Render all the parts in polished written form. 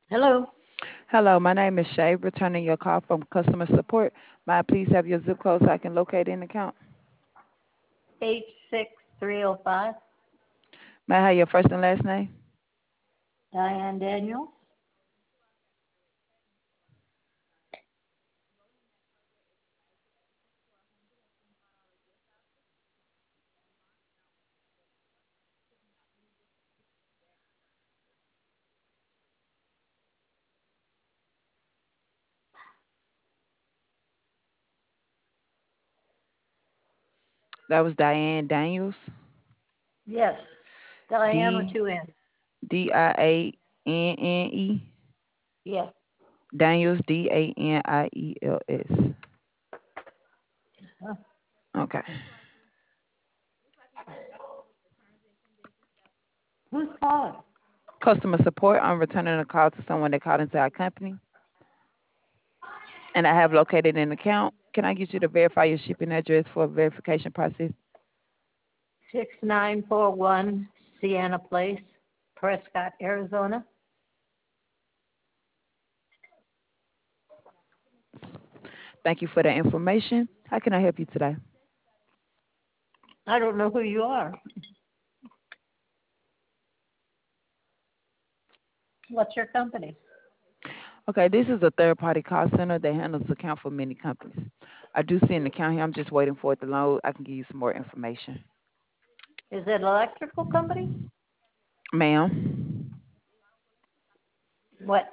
Hello, Hello, my name is Shay, returning your call from customer support. May I please have your zip code so I can locate an account? H6305, May I have your first and last name? Diane Daniels. That was Diane Daniels. Yes, Diane with D two N's. Dianne. Yes. Daniels Daniels. Huh. Okay. Who's calling? Customer support. I'm returning a call to someone that called into our company, and I have located an account. Can I get you to verify your shipping address for a verification process? 6941 Sienna Place, Prescott, Arizona. Thank you for the information. How can I help you today? I don't know who you are. What's your company? Okay, this is a third-party call center that handles account for many companies. I do see an account here. I'm just waiting for it to load. I can give you some more information. Is it electrical company? Ma'am, What?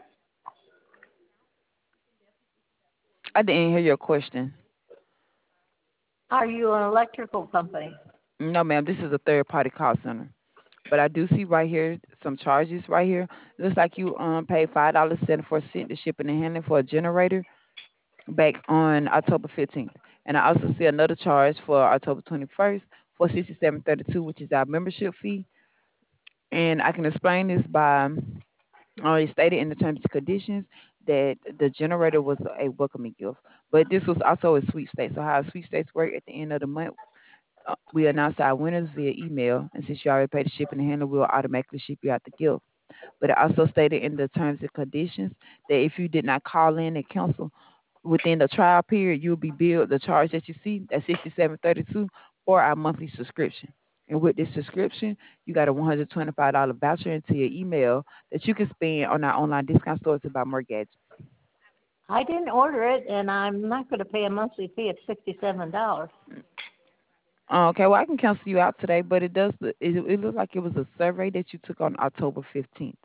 I didn't hear your question. Are you an electrical company? No, ma'am, this is a third-party call center. But I do see right here some charges right here. Looks like you paid $5.74 to shipping and handling for a generator back on October 15th. And I also see another charge for October 21st for 67.32, which is our membership fee. And I can explain this by it stated in the terms and conditions that the generator was a welcoming gift, but this was also a sweepstakes. So how sweepstakes work at the end of the month, we announce our winners via email, and since you already paid the shipping and handling, we'll automatically ship you out the gift. But it also stated in the terms and conditions that if you did not call in and cancel within the trial period, you'll be billed the charge that you see at 67.32 for our monthly subscription. And with this subscription, you got a $125 voucher into your email that you can spend on our online discount stores to buy more gadgets. I didn't order it, and I'm not going to pay a monthly fee of $67. Okay, well, I can cancel you out today, but it looks like it was a survey that you took on October 15th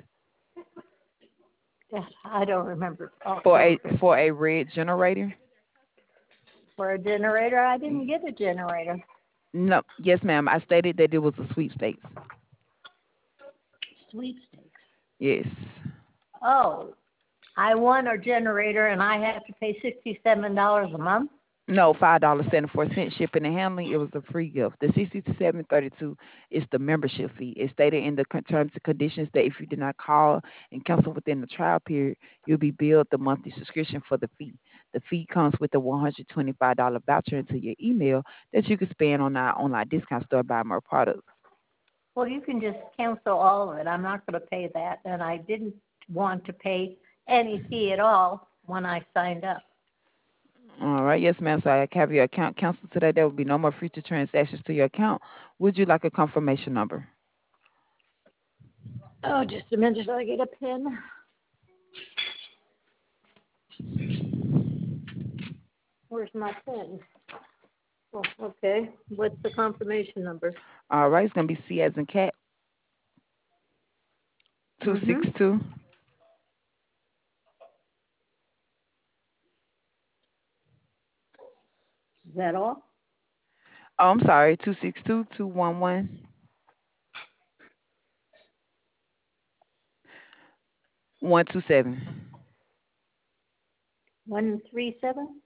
Yes, I don't remember for October a 15th. for a red generator. For a generator, I didn't get a generator. No, yes, ma'am. I stated that it was a sweepstakes. Sweepstakes. Yes. Oh, I won a generator, and I have to pay $67 a month? No, $5.74 shipping and handling. It was a free gift. The 67.32 is the membership fee. It's stated in the terms and conditions that if you did not call and cancel within the trial period, you'll be billed the monthly subscription for the fee. The fee comes with a $125 voucher into your email that you can spend on our online discount store buy more products. Well, you can just cancel all of it. I'm not going to pay that, and I didn't want to pay any fee at all when I signed up. All right, yes, ma'am. So I have your account canceled today. There will be no more future transactions to your account. Would you like a confirmation number? Oh, just a minute till I get a pen. Where's my pen? Oh, okay. What's the confirmation number? All right, it's gonna be C as in cat two six Mm-hmm. two. Is that all? Oh, I'm sorry, 262-211-127. 137?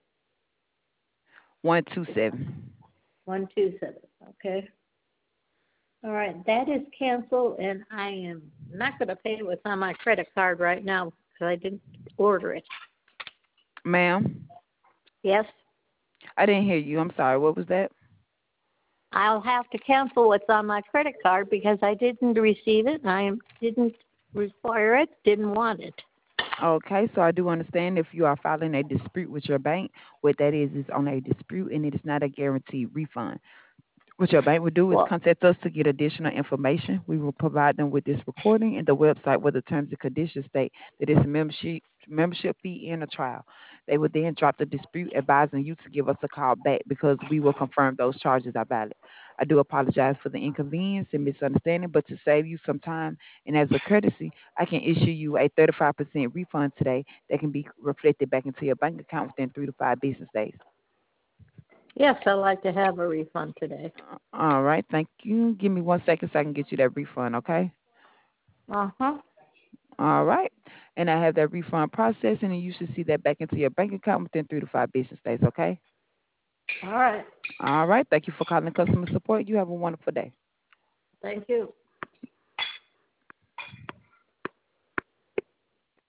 127. 127. Okay. All right. That is canceled, and I am not going to pay what's on my credit card right now because I didn't order it. Ma'am, Yes? I didn't hear you. I'm sorry. What was that? I'll have to cancel what's on my credit card because I didn't receive it and I didn't require it, didn't want it. Okay, so I do understand if you are filing a dispute with your bank, what that is on a dispute and it is not a guaranteed refund. What your bank will do is Well, contact us to get additional information. We will provide them with this recording and the website where the terms and conditions state that it's a membership fee and a trial. They will then drop the dispute, advising you to give us a call back because we will confirm those charges are valid. I do apologize for the inconvenience and misunderstanding, but to save you some time and as a courtesy, I can issue you a 35% refund today that can be reflected back into your bank account within 3 to 5 business days. yes, I'd like to have a refund today. All right, thank you. Give me 1 second so I can get you that refund, okay? Uh-huh. All right. And I have that refund processing, and you should see that back into your bank account within 3 to 5 business days, okay? All right. All right. Thank you for calling customer support. You have a wonderful day. Thank you.